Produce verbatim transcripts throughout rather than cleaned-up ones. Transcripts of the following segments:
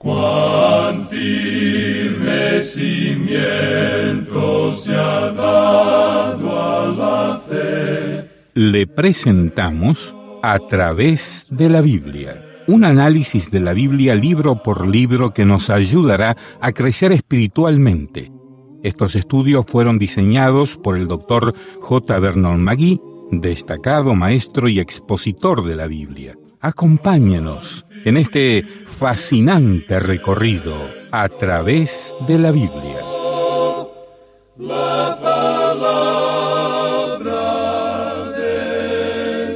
Cuán firme cimiento se ha dado a la fe. Le presentamos A través de la Biblia, un análisis de la Biblia libro por libro que nos ayudará a crecer espiritualmente. Estos estudios fueron diseñados por el doctor J. Vernon McGee, destacado maestro y expositor de la Biblia. Acompáñenos en este fascinante recorrido a través de la Biblia. La palabra de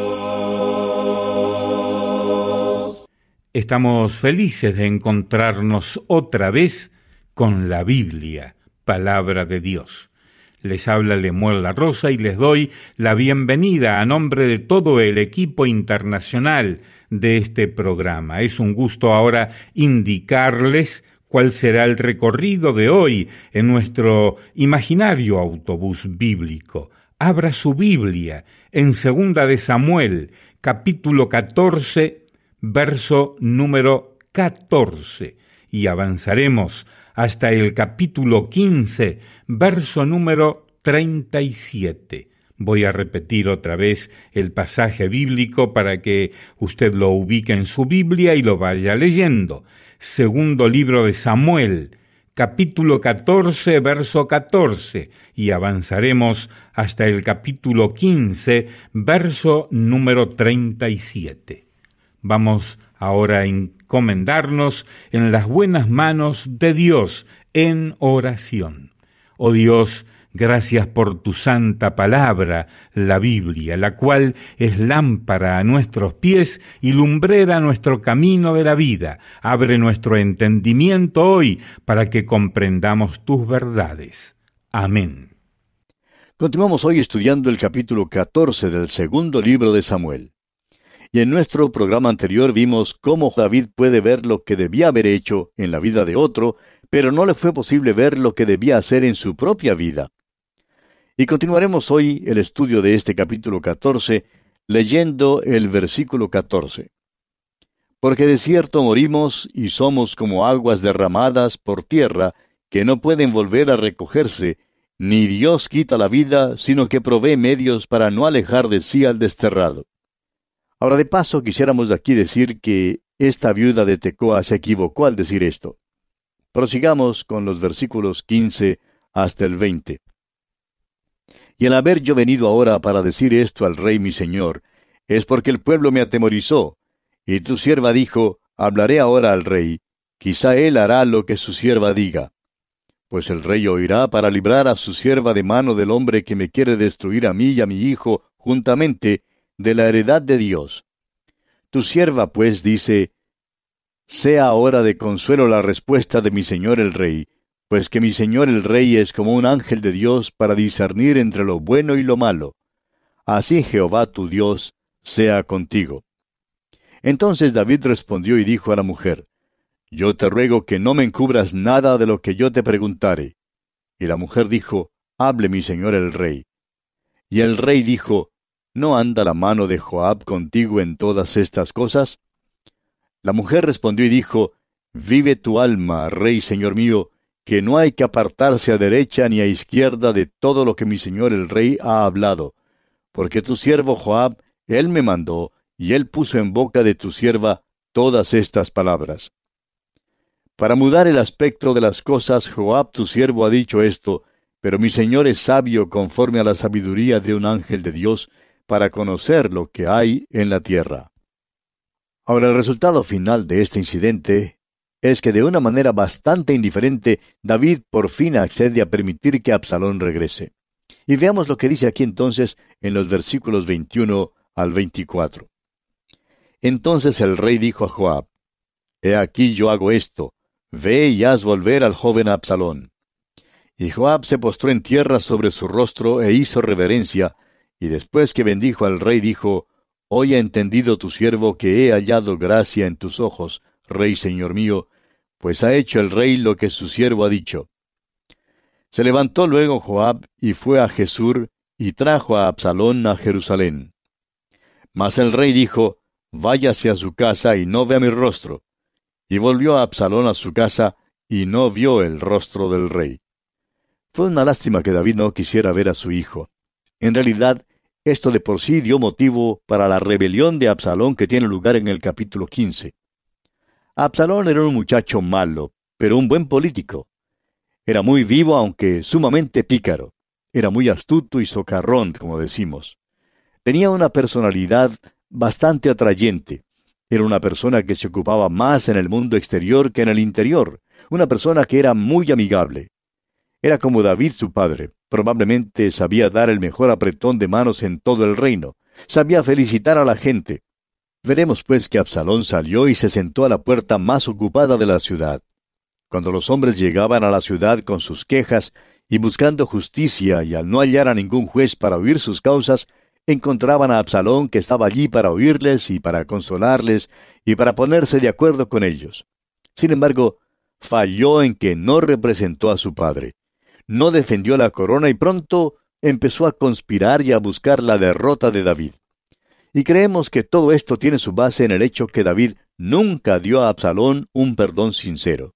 Dios. Estamos felices de encontrarnos otra vez con la Biblia, palabra de Dios. Les habla Lemuel La Rosa y les doy la bienvenida a nombre de todo el equipo internacional de este programa. Es un gusto ahora indicarles cuál será el recorrido de hoy en nuestro imaginario autobús bíblico. Abra su Biblia en Segunda de Samuel, capítulo catorce, verso número catorce, y avanzaremos hasta el capítulo quince, verso número treinta y siete. Voy a repetir otra vez el pasaje bíblico para que usted lo ubique en su Biblia y lo vaya leyendo. Segundo libro de Samuel, capítulo catorce, verso catorce, y avanzaremos hasta el capítulo quince, verso número treinta y siete. Vamos ahora a encomendarnos en las buenas manos de Dios en oración. Oh Dios, gracias por tu santa palabra, la Biblia, la cual es lámpara a nuestros pies y lumbrera a nuestro camino de la vida. Abre nuestro entendimiento hoy para que comprendamos tus verdades. Amén. Continuamos hoy estudiando el capítulo catorce del segundo libro de Samuel. Y en nuestro programa anterior vimos cómo David puede ver lo que debía haber hecho en la vida de otro, pero no le fue posible ver lo que debía hacer en su propia vida. Y continuaremos hoy el estudio de este capítulo catorce, leyendo el versículo catorce. Porque de cierto morimos y somos como aguas derramadas por tierra, que no pueden volver a recogerse, ni Dios quita la vida, sino que provee medios para no alejar de sí al desterrado. Ahora, de paso, quisiéramos aquí decir que esta viuda de Tecoa se equivocó al decir esto. Prosigamos con los versículos quince hasta el veinte. Y al haber yo venido ahora para decir esto al rey mi señor, es porque el pueblo me atemorizó, y tu sierva dijo, hablaré ahora al rey, quizá él hará lo que su sierva diga. Pues el rey oirá para librar a su sierva de mano del hombre que me quiere destruir a mí y a mi hijo juntamente, de la heredad de Dios. Tu sierva, pues, dice, sea ahora de consuelo la respuesta de mi señor el rey, pues que mi señor el rey es como un ángel de Dios para discernir entre lo bueno y lo malo. Así Jehová tu Dios sea contigo. Entonces David respondió y dijo a la mujer, yo te ruego que no me encubras nada de lo que yo te preguntare. Y la mujer dijo, hable mi señor el rey. Y el rey dijo, ¿no anda la mano de Joab contigo en todas estas cosas? La mujer respondió y dijo, vive tu alma, rey señor mío, que no hay que apartarse a derecha ni a izquierda de todo lo que mi señor el rey ha hablado, porque tu siervo Joab, él me mandó, y él puso en boca de tu sierva todas estas palabras. Para mudar el aspecto de las cosas, Joab tu siervo ha dicho esto, pero mi señor es sabio conforme a la sabiduría de un ángel de Dios, para conocer lo que hay en la tierra. Ahora, el resultado final de este incidente es que de una manera bastante indiferente, David por fin accede a permitir que Absalón regrese. Y veamos lo que dice aquí entonces en los versículos veintiuno al veinticuatro. Entonces el rey dijo a Joab, he aquí yo hago esto, ve y haz volver al joven Absalón. Y Joab se postró en tierra sobre su rostro e hizo reverencia, y después que bendijo al rey dijo, hoy ha entendido tu siervo que he hallado gracia en tus ojos, rey señor mío, pues ha hecho el rey lo que su siervo ha dicho. Se levantó luego Joab y fue a Jesur, y trajo a Absalón a Jerusalén. Mas el rey dijo, váyase a su casa y no vea mi rostro. Y volvió a Absalón a su casa, y no vio el rostro del rey. Fue una lástima que David no quisiera ver a su hijo. En realidad, esto de por sí dio motivo para la rebelión de Absalón que tiene lugar en el capítulo quince. Absalón era un muchacho malo, pero un buen político. Era muy vivo, aunque sumamente pícaro. Era muy astuto y socarrón, como decimos. Tenía una personalidad bastante atrayente. Era una persona que se ocupaba más en el mundo exterior que en el interior. Una persona que era muy amigable. Era como David su padre. Probablemente sabía dar el mejor apretón de manos en todo el reino. Sabía felicitar a la gente. Veremos pues que Absalón salió y se sentó a la puerta más ocupada de la ciudad. Cuando los hombres llegaban a la ciudad con sus quejas y buscando justicia, y al no hallar a ningún juez para oír sus causas, encontraban a Absalón que estaba allí para oírles y para consolarles y para ponerse de acuerdo con ellos. Sin embargo, falló en que no representó a su padre. No defendió la corona y pronto empezó a conspirar y a buscar la derrota de David. Y creemos que todo esto tiene su base en el hecho que David nunca dio a Absalón un perdón sincero.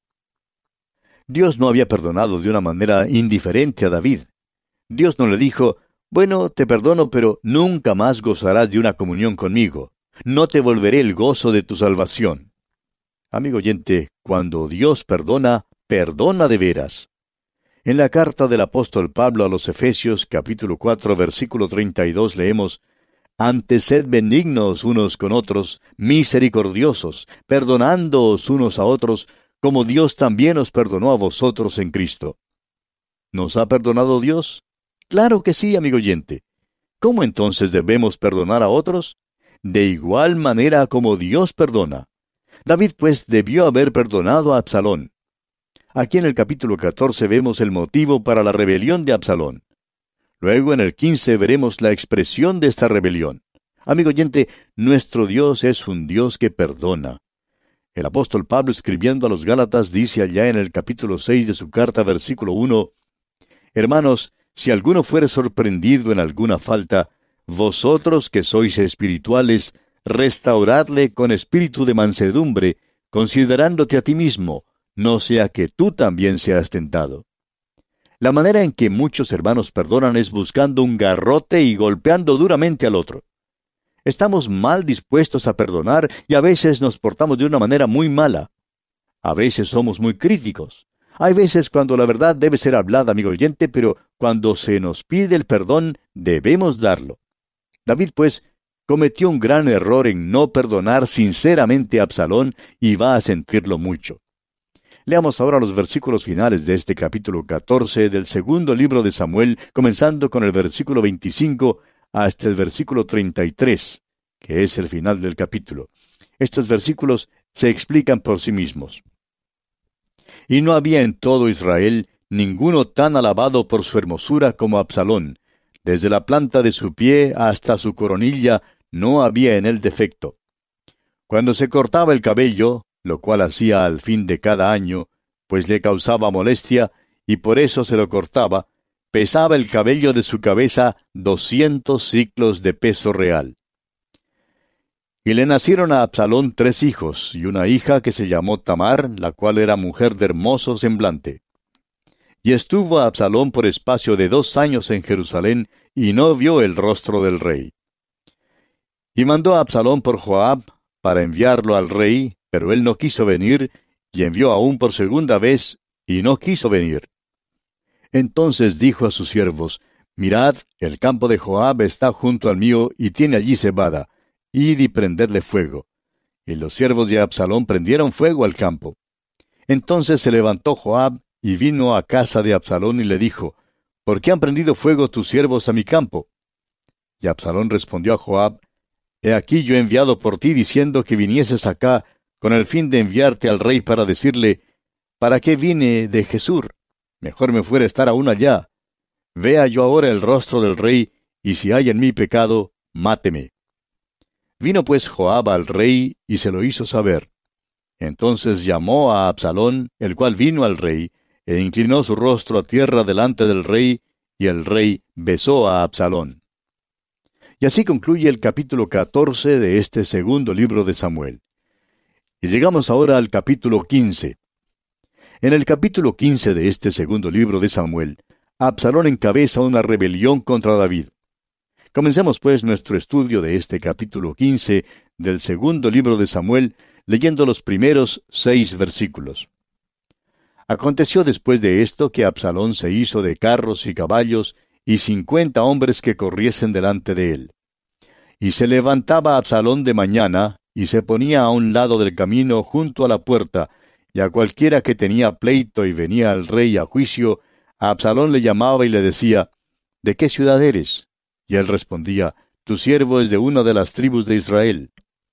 Dios no había perdonado de una manera indiferente a David. Dios no le dijo, bueno, te perdono, pero nunca más gozarás de una comunión conmigo. No te volveré el gozo de tu salvación. Amigo oyente, cuando Dios perdona, perdona de veras. En la carta del apóstol Pablo a los Efesios, capítulo cuatro, versículo treinta y dos, leemos, «Antes sed benignos unos con otros, misericordiosos, perdonándoos unos a otros, como Dios también os perdonó a vosotros en Cristo». ¿Nos ha perdonado Dios? Claro que sí, amigo oyente. ¿Cómo entonces debemos perdonar a otros? De igual manera como Dios perdona. David, pues, debió haber perdonado a Absalón. Aquí en el capítulo catorce vemos el motivo para la rebelión de Absalón. Luego en el quince veremos la expresión de esta rebelión. Amigo oyente, nuestro Dios es un Dios que perdona. El apóstol Pablo, escribiendo a los Gálatas, dice allá en el capítulo seis de su carta, versículo uno, «Hermanos, si alguno fuere sorprendido en alguna falta, vosotros que sois espirituales, restauradle con espíritu de mansedumbre, considerándote a ti mismo, no sea que tú también seas tentado». La manera en que muchos hermanos perdonan es buscando un garrote y golpeando duramente al otro. Estamos mal dispuestos a perdonar y a veces nos portamos de una manera muy mala. A veces somos muy críticos. Hay veces cuando la verdad debe ser hablada, amigo oyente, pero cuando se nos pide el perdón, debemos darlo. David, pues, cometió un gran error en no perdonar sinceramente a Absalón y va a sentirlo mucho. Leamos ahora los versículos finales de este capítulo catorce del segundo libro de Samuel, comenzando con el versículo veinticinco hasta el versículo treinta y tres, que es el final del capítulo. Estos versículos se explican por sí mismos. «Y no había en todo Israel ninguno tan alabado por su hermosura como Absalón. Desde la planta de su pie hasta su coronilla no había en él defecto. Cuando se cortaba el cabello, lo cual hacía al fin de cada año, pues le causaba molestia, y por eso se lo cortaba, pesaba el cabello de su cabeza doscientos siclos de peso real. Y le nacieron a Absalón tres hijos, y una hija que se llamó Tamar, la cual era mujer de hermoso semblante. Y estuvo Absalón por espacio de dos años en Jerusalén, y no vio el rostro del rey. Y mandó a Absalón por Joab, para enviarlo al rey, pero él no quiso venir, y envió aún por segunda vez, y no quiso venir. Entonces dijo a sus siervos, «Mirad, el campo de Joab está junto al mío, y tiene allí cebada. Id y prendedle fuego». Y los siervos de Absalón prendieron fuego al campo. Entonces se levantó Joab, y vino a casa de Absalón, y le dijo, «¿Por qué han prendido fuego tus siervos a mi campo?» Y Absalón respondió a Joab, «He aquí yo he enviado por ti diciendo que vinieses acá, con el fin de enviarte al rey para decirle, ¿para qué vine de Jesús? Mejor me fuera estar aún allá. Vea yo ahora el rostro del rey, y si hay en mí pecado, máteme». Vino pues Joab al rey, y se lo hizo saber. Entonces llamó a Absalón, el cual vino al rey, e inclinó su rostro a tierra delante del rey, y el rey besó a Absalón. Y así concluye el capítulo catorce de este segundo libro de Samuel. Y llegamos ahora al capítulo quince. En el capítulo quince de este segundo libro de Samuel, Absalón encabeza una rebelión contra David. Comencemos pues nuestro estudio de este capítulo quince del segundo libro de Samuel, leyendo los primeros seis versículos. Aconteció después de esto que Absalón se hizo de carros y caballos y cincuenta hombres que corriesen delante de él. Y se levantaba Absalón de mañana, y se ponía a un lado del camino junto a la puerta, y a cualquiera que tenía pleito y venía al rey a juicio, a Absalón le llamaba y le decía, ¿de qué ciudad eres? Y él respondía, tu siervo es de una de las tribus de Israel.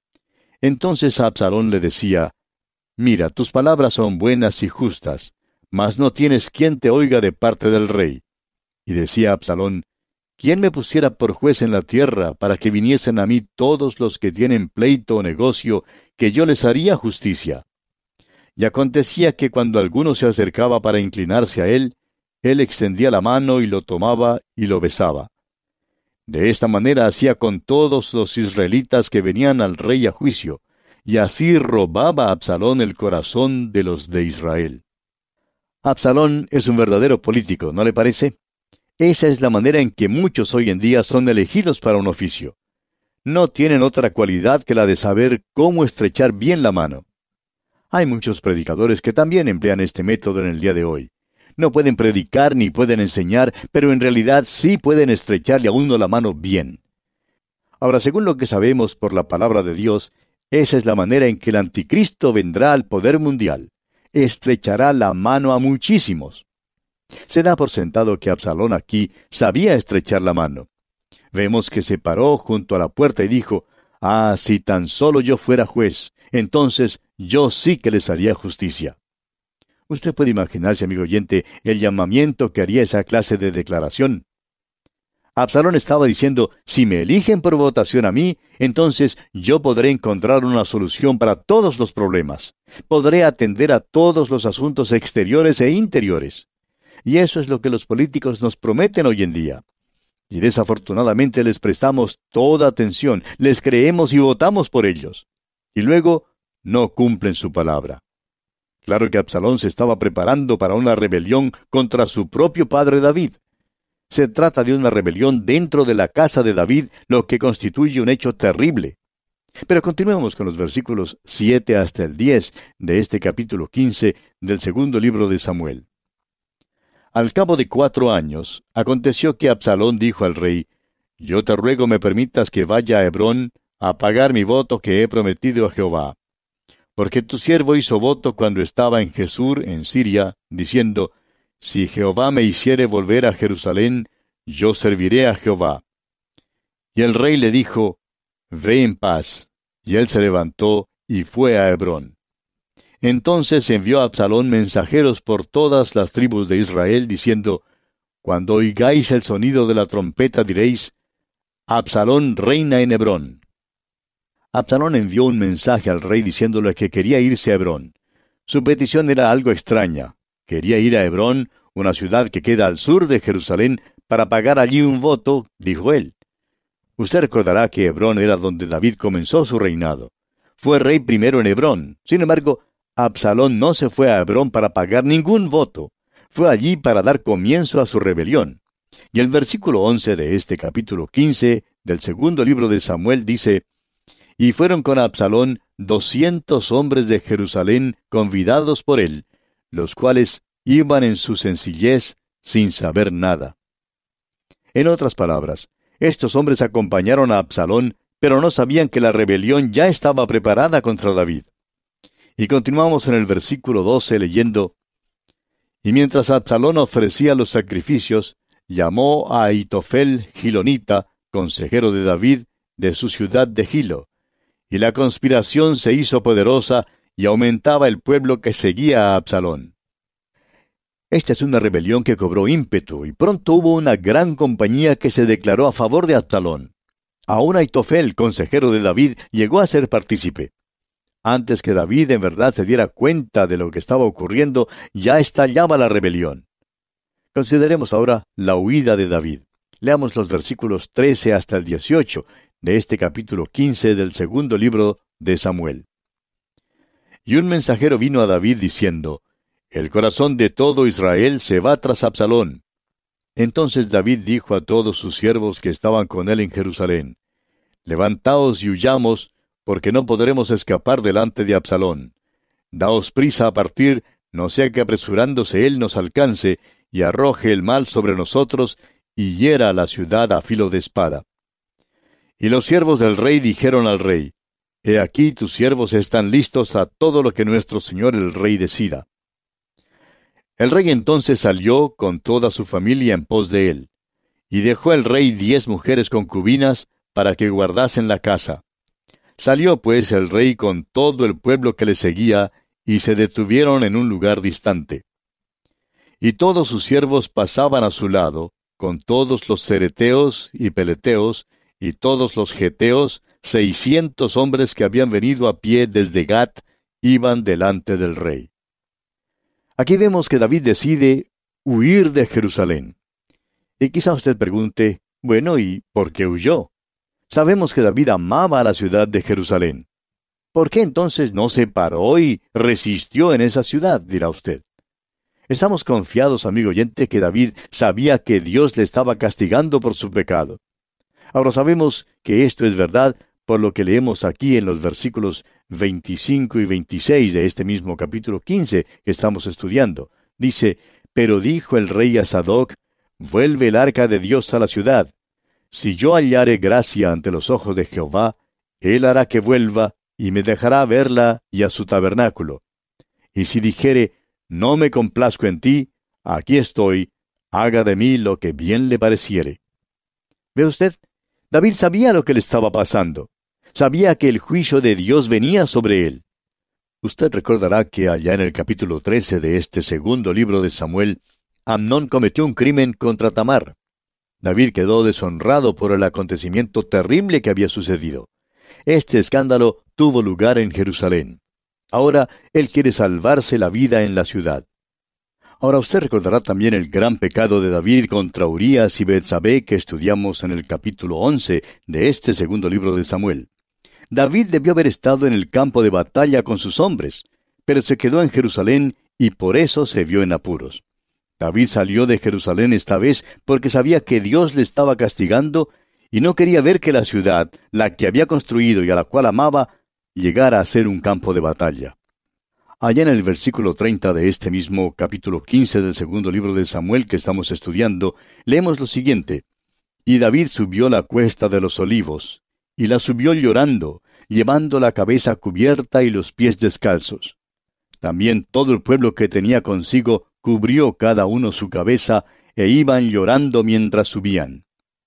Entonces Absalón le decía, mira, tus palabras son buenas y justas, mas no tienes quien te oiga de parte del rey. Y decía Absalón, ¿quién me pusiera por juez en la tierra, para que viniesen a mí todos los que tienen pleito o negocio, que yo les haría justicia? Y acontecía que cuando alguno se acercaba para inclinarse a él, él extendía la mano y lo tomaba y lo besaba. De esta manera hacía con todos los israelitas que venían al rey a juicio, y así robaba a Absalón el corazón de los de Israel. Absalón es un verdadero político, ¿no le parece? Esa es la manera en que muchos hoy en día son elegidos para un oficio. No tienen otra cualidad que la de saber cómo estrechar bien la mano. Hay muchos predicadores que también emplean este método en el día de hoy. No pueden predicar ni pueden enseñar, pero en realidad sí pueden estrecharle a uno la mano bien. Ahora, según lo que sabemos por la palabra de Dios, esa es la manera en que el anticristo vendrá al poder mundial. Estrechará la mano a muchísimos. Se da por sentado que Absalón aquí sabía estrechar la mano. Vemos que se paró junto a la puerta y dijo, ah, si tan solo yo fuera juez, entonces yo sí que les haría justicia. Usted puede imaginarse, amigo oyente, el llamamiento que haría esa clase de declaración. Absalón estaba diciendo, si me eligen por votación a mí, entonces yo podré encontrar una solución para todos los problemas. Podré atender a todos los asuntos exteriores e interiores. Y eso es lo que los políticos nos prometen hoy en día. Y desafortunadamente les prestamos toda atención, les creemos y votamos por ellos. Y luego no cumplen su palabra. Claro que Absalón se estaba preparando para una rebelión contra su propio padre David. Se trata de una rebelión dentro de la casa de David, lo que constituye un hecho terrible. Pero continuemos con los versículos siete hasta el diez de este capítulo quince del segundo libro de Samuel. Al cabo de cuatro años, aconteció que Absalón dijo al rey, yo te ruego me permitas que vaya a Hebrón a pagar mi voto que he prometido a Jehová. Porque tu siervo hizo voto cuando estaba en Jesús, en Siria, diciendo, si Jehová me hiciere volver a Jerusalén, yo serviré a Jehová. Y el rey le dijo, ve en paz. Y él se levantó y fue a Hebrón. Entonces envió a Absalón mensajeros por todas las tribus de Israel, diciendo, cuando oigáis el sonido de la trompeta diréis, Absalón reina en Hebrón. Absalón envió un mensaje al rey diciéndole que quería irse a Hebrón. Su petición era algo extraña. Quería ir a Hebrón, una ciudad que queda al sur de Jerusalén, para pagar allí un voto, dijo él. Usted recordará que Hebrón era donde David comenzó su reinado. Fue rey primero en Hebrón. Sin embargo, Absalón no se fue a Hebrón para pagar ningún voto. Fue allí para dar comienzo a su rebelión. Y el versículo once de este capítulo quince del segundo libro de Samuel dice, y fueron con Absalón doscientos hombres de Jerusalén convidados por él, los cuales iban en su sencillez sin saber nada. En otras palabras, estos hombres acompañaron a Absalón, pero no sabían que la rebelión ya estaba preparada contra David. Y continuamos en el versículo doce leyendo, y mientras Absalón ofrecía los sacrificios, llamó a Ahitofel Gilonita, consejero de David, de su ciudad de Gilo. Y la conspiración se hizo poderosa y aumentaba el pueblo que seguía a Absalón. Esta es una rebelión que cobró ímpetu y pronto hubo una gran compañía que se declaró a favor de Absalón. Aún Ahitofel, consejero de David, llegó a ser partícipe. Antes que David en verdad se diera cuenta de lo que estaba ocurriendo, ya estallaba la rebelión. Consideremos ahora la huida de David. Leamos los versículos trece hasta el dieciocho de este capítulo quince del segundo libro de Samuel. Y un mensajero vino a David diciendo, el corazón de todo Israel se va tras Absalón. Entonces David dijo a todos sus siervos que estaban con él en Jerusalén, levantaos y huyamos, porque no podremos escapar delante de Absalón. Daos prisa a partir, no sea que apresurándose él nos alcance, y arroje el mal sobre nosotros, y hiera la ciudad a filo de espada. Y los siervos del rey dijeron al rey, he aquí tus siervos están listos a todo lo que nuestro señor el rey decida. El rey entonces salió con toda su familia en pos de él, y dejó el rey diez mujeres concubinas para que guardasen la casa. Salió pues el rey con todo el pueblo que le seguía, y se detuvieron en un lugar distante. Y todos sus siervos pasaban a su lado, con todos los cereteos y peleteos, y todos los geteos, seiscientos hombres que habían venido a pie desde Gat, iban delante del rey. Aquí vemos que David decide huir de Jerusalén. Y quizá usted pregunte, bueno, ¿y por qué huyó? Sabemos que David amaba a la ciudad de Jerusalén. ¿Por qué entonces no se paró y resistió en esa ciudad?, dirá usted. Estamos confiados, amigo oyente, que David sabía que Dios le estaba castigando por su pecado. Ahora sabemos que esto es verdad por lo que leemos aquí en los versículos veinticinco y veintiséis de este mismo capítulo quince que estamos estudiando. Dice, pero dijo el rey a Sadoc, vuelve el arca de Dios a la ciudad. Si yo hallare gracia ante los ojos de Jehová, él hará que vuelva, y me dejará verla y a su tabernáculo. Y si dijere, no me complazco en ti, aquí estoy, haga de mí lo que bien le pareciere. ¿Ve usted? David sabía lo que le estaba pasando. Sabía que el juicio de Dios venía sobre él. Usted recordará que allá en el capítulo trece de este segundo libro de Samuel, Amnón cometió un crimen contra Tamar. David quedó deshonrado por el acontecimiento terrible que había sucedido. Este escándalo tuvo lugar en Jerusalén. Ahora él quiere salvarse la vida en la ciudad. Ahora usted recordará también el gran pecado de David contra Urías y Betsabé que estudiamos en el capítulo once de este segundo libro de Samuel. David debió haber estado en el campo de batalla con sus hombres, pero se quedó en Jerusalén y por eso se vio en apuros. David salió de Jerusalén esta vez porque sabía que Dios le estaba castigando y no quería ver que la ciudad, la que había construido y a la cual amaba, llegara a ser un campo de batalla. Allá en el versículo treinta de este mismo capítulo quince del segundo libro de Samuel que estamos estudiando, leemos lo siguiente. Y David subió la cuesta de los olivos, y la subió llorando, llevando la cabeza cubierta y los pies descalzos. También todo el pueblo que tenía consigo cubrió cada uno su cabeza, e iban llorando mientras subían.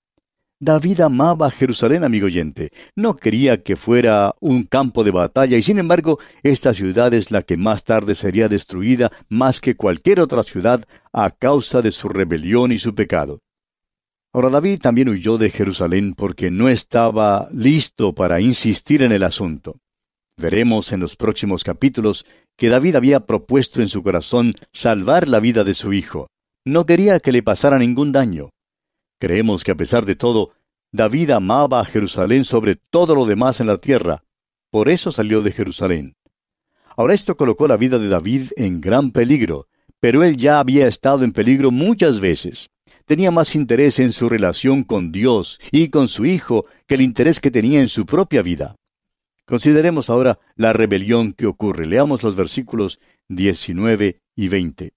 David amaba Jerusalén, amigo oyente. No quería que fuera un campo de batalla, y sin embargo, esta ciudad es la que más tarde sería destruida más que cualquier otra ciudad a causa de su rebelión y su pecado. Ahora David también huyó de Jerusalén porque no estaba listo para insistir en el asunto. Veremos en los próximos capítulos que David había propuesto en su corazón salvar la vida de su hijo. No quería que le pasara ningún daño. Creemos que a pesar de todo, David amaba a Jerusalén sobre todo lo demás en la tierra. Por eso salió de Jerusalén. Ahora esto colocó la vida de David en gran peligro, pero él ya había estado en peligro muchas veces. Tenía más interés en su relación con Dios y con su hijo que el interés que tenía en su propia vida. Consideremos ahora la rebelión que ocurre. Leamos los versículos diecinueve y veinte.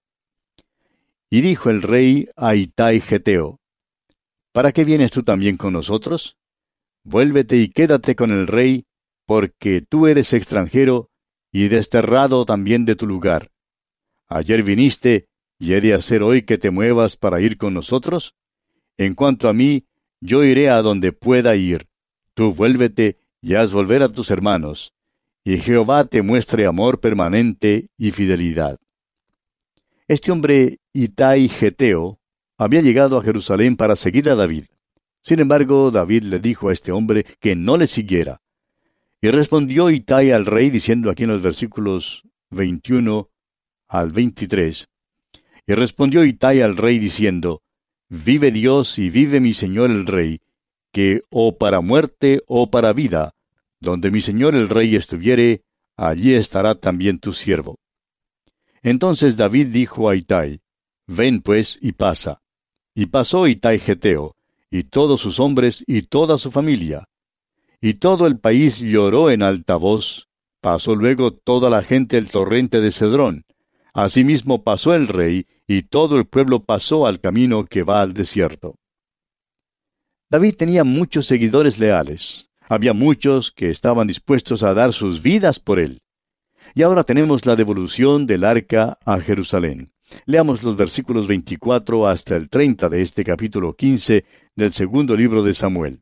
Y dijo el rey a Itai Geteo, ¿para qué vienes tú también con nosotros? Vuélvete y quédate con el rey, porque tú eres extranjero y desterrado también de tu lugar. Ayer viniste, ¿y he de hacer hoy que te muevas para ir con nosotros? En cuanto a mí, yo iré a donde pueda ir. Tú vuélvete y haz volver a tus hermanos, y Jehová te muestre amor permanente y fidelidad. Este hombre, Itai Geteo, había llegado a Jerusalén para seguir a David. Sin embargo, David le dijo a este hombre que no le siguiera. Y respondió Itai al rey diciendo aquí en los versículos veintiuno al veintitrés. Y respondió Itai al rey diciendo, vive Dios y vive mi señor el rey, que o para muerte o para vida, donde mi señor el rey estuviere, allí estará también tu siervo. Entonces David dijo a Ittai, ven pues y pasa. Y pasó Ittai Geteo, y todos sus hombres y toda su familia. Y todo el país lloró en alta voz. Pasó luego toda la gente el torrente de Cedrón. Asimismo pasó el rey, y todo el pueblo pasó al camino que va al desierto. David tenía muchos seguidores leales. Había muchos que estaban dispuestos a dar sus vidas por él. Y ahora tenemos la devolución del arca a Jerusalén. Leamos los versículos veinticuatro hasta el treinta de este capítulo quince del segundo libro de Samuel.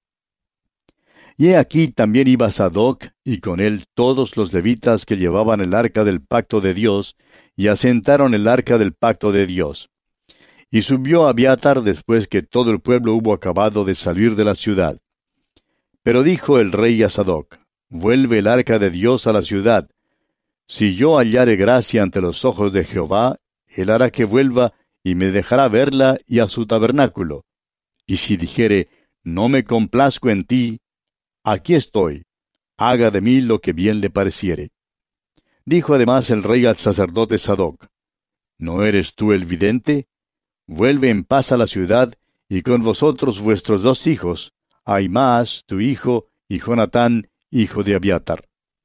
Y he aquí también iba Sadoc, y con él todos los levitas que llevaban el arca del pacto de Dios, y asentaron el arca del pacto de Dios. Y subió Abiatar después que todo el pueblo hubo acabado de salir de la ciudad. Pero dijo el rey a Sadoc, vuelve el arca de Dios a la ciudad. Si yo hallare gracia ante los ojos de Jehová, él hará que vuelva, y me dejará verla y a su tabernáculo. Y si dijere, no me complazco en ti, aquí estoy, haga de mí lo que bien le pareciere. Dijo además el rey al sacerdote Sadoc, ¿no eres tú el vidente? Vuelve en paz a la ciudad, y con vosotros vuestros dos hijos, Ahimaas, tu hijo, y Jonatán, hijo de Abiatar.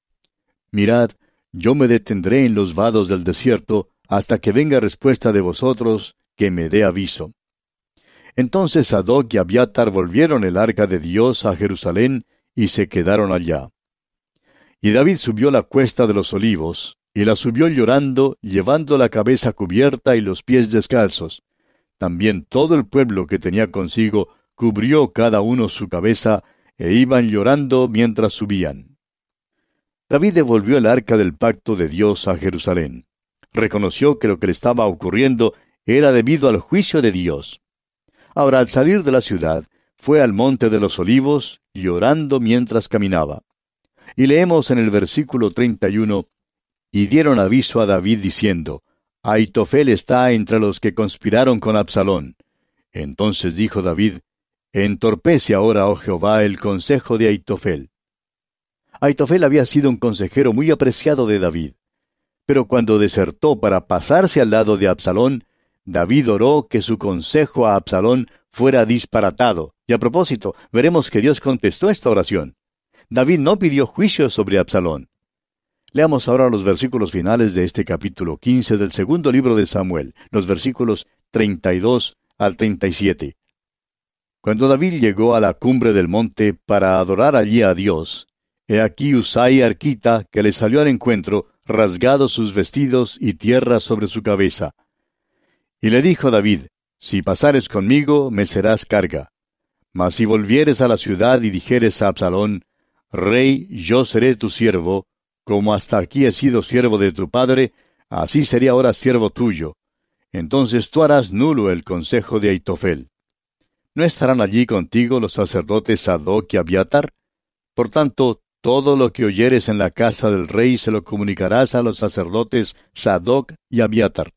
Mirad, yo me detendré en los vados del desierto, hasta que venga respuesta de vosotros, que me dé aviso. Entonces Sadoc y Abiatar volvieron el arca de Dios a Jerusalén, y se quedaron allá. Y David subió la cuesta de los olivos, y la subió llorando, llevando la cabeza cubierta y los pies descalzos. También todo el pueblo que tenía consigo cubrió cada uno su cabeza, e iban llorando mientras subían. David devolvió el arca del pacto de Dios a Jerusalén. Reconoció que lo que le estaba ocurriendo era debido al juicio de Dios. Ahora, al salir de la ciudad, fue al monte de los olivos, llorando mientras caminaba. Y leemos en el versículo treinta y uno, y dieron aviso a David diciendo, Ahitofel está entre los que conspiraron con Absalón. Entonces dijo David, entorpece ahora, oh Jehová, el consejo de Ahitofel. Ahitofel había sido un consejero muy apreciado de David. Pero cuando desertó para pasarse al lado de Absalón, David oró que su consejo a Absalón fuera disparatado. Y a propósito, veremos que Dios contestó esta oración. David no pidió juicio sobre Absalón. Leamos ahora los versículos finales de este capítulo quince del segundo libro de Samuel, los versículos treinta y dos al treinta y siete. Cuando David llegó a la cumbre del monte para adorar allí a Dios, he aquí Usai arquita, que le salió al encuentro, rasgados sus vestidos y tierra sobre su cabeza. Y le dijo David, si pasares conmigo, me serás carga. Mas si volvieres a la ciudad y dijeres a Absalón, Rey, yo seré tu siervo, como hasta aquí he sido siervo de tu padre, así seré ahora siervo tuyo. Entonces tú harás nulo el consejo de Ahitofel. ¿No estarán allí contigo los sacerdotes Sadoc y Abiatar? Por tanto, todo lo que oyeres en la casa del rey se lo comunicarás a los sacerdotes Sadoc y Abiatar.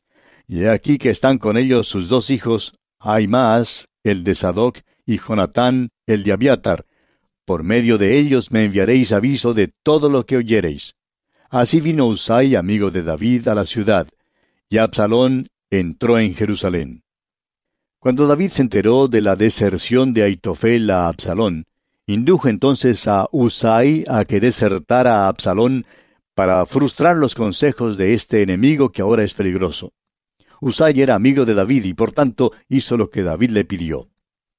Y he aquí que están con ellos sus dos hijos, Ahimaas, el de Sadoc, y Jonatán, el de Abiatar. Por medio de ellos me enviaréis aviso de todo lo que oyereis. Así vino Usai, amigo de David, a la ciudad, y Absalón entró en Jerusalén. Cuando David se enteró de la deserción de Ahitofel a Absalón, indujo entonces a Usai a que desertara a Absalón para frustrar los consejos de este enemigo que ahora es peligroso. Usai era amigo de David y por tanto hizo lo que David le pidió.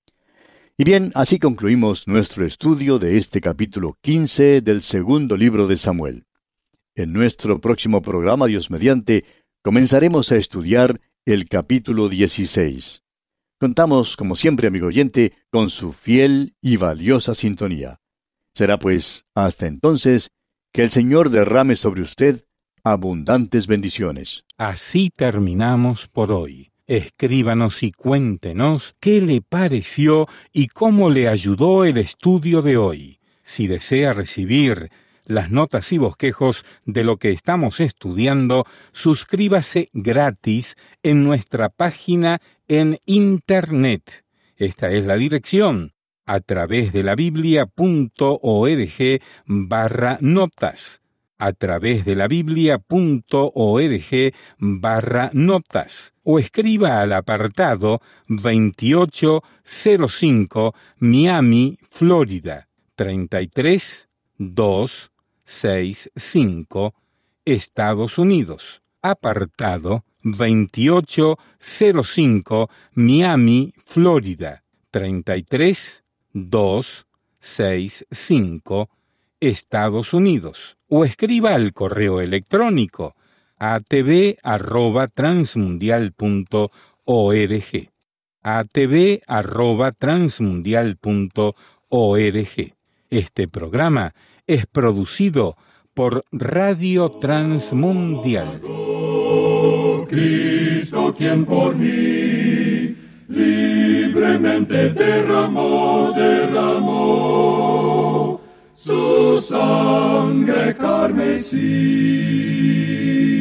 Y bien, así concluimos nuestro estudio de este capítulo quince del segundo libro de Samuel. En nuestro próximo programa, Dios mediante, comenzaremos a estudiar el capítulo dieciséis. Contamos, como siempre, amigo oyente, con su fiel y valiosa sintonía. Será pues, hasta entonces, que el Señor derrame sobre usted abundantes bendiciones. Así terminamos por hoy. Escríbanos y cuéntenos qué le pareció y cómo le ayudó el estudio de hoy. Si desea recibir las notas y bosquejos de lo que estamos estudiando, suscríbase gratis en nuestra página en Internet. Esta es la dirección, a través de la biblia punto org barra notas. a través de la biblia punto org barra notas o escriba al apartado veintiocho cero cinco Miami, Florida treinta y tres mil doscientos sesenta y cinco, Estados Unidos. Apartado veintiocho cero cinco Miami, Florida treinta y tres mil doscientos sesenta y cinco, Estados Unidos. O escriba al correo electrónico a t v arroba transmundial punto org. a t v arroba transmundial punto org. Este programa es producido por Radio Transmundial. Cristo, quien por mí libremente derramó, derramó su sangre carmesí.